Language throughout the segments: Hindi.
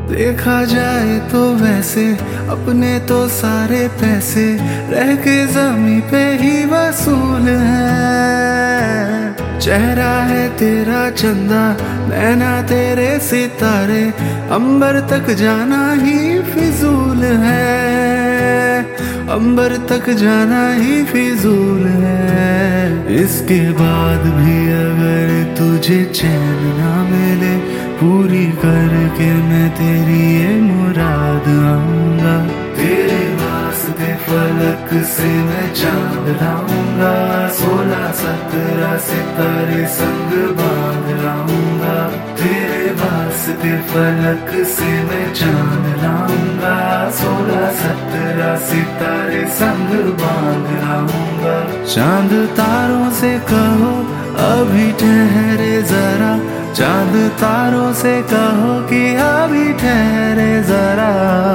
देखा जाए तो वैसे अपने तो सारे पैसे रह के जमी पे ही वसूल है। चेहरा है तेरा चंदा, नैना तेरे सितारे, अंबर तक जाना ही फिजूल है, अंबर तक जाना ही फिजूल है। इसके बाद भी अगर तुझे चैन ना मिले, पूरी करके मैं तेरी ये मुराद आऊंगा। तेरे वास्ते फलक से मैं चांद लाऊंगा, 16-17 सितारे संग बांध लाऊंगा। तेरे वास्ते फलक से मैं चांद लाऊंगा, 16-17 सितारे संग बांध लाऊंगा। चांद तारों से कहो अभी ठहरे जरा, चांद तारों से कहो कि अभी ठहरे जरा।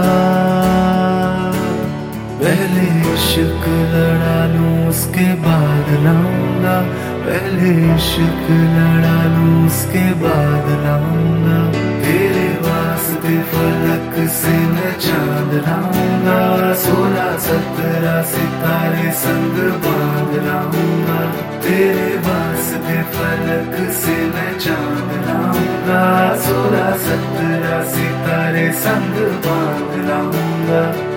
पहले इश्क लड़ा लूं उसके बाद लाऊंगा, पहले इश्क लड़ा लूं उसके बाद लाऊंगा। तेरे वास्ते फलक से मैं चांद लाऊंगा, 16-17 सितारे संग बांध लाऊंगा। तेरे वास्ते फलक से मैं चांद लाऊंगा, 16-17 सितारे संग बांध लाऊंगा।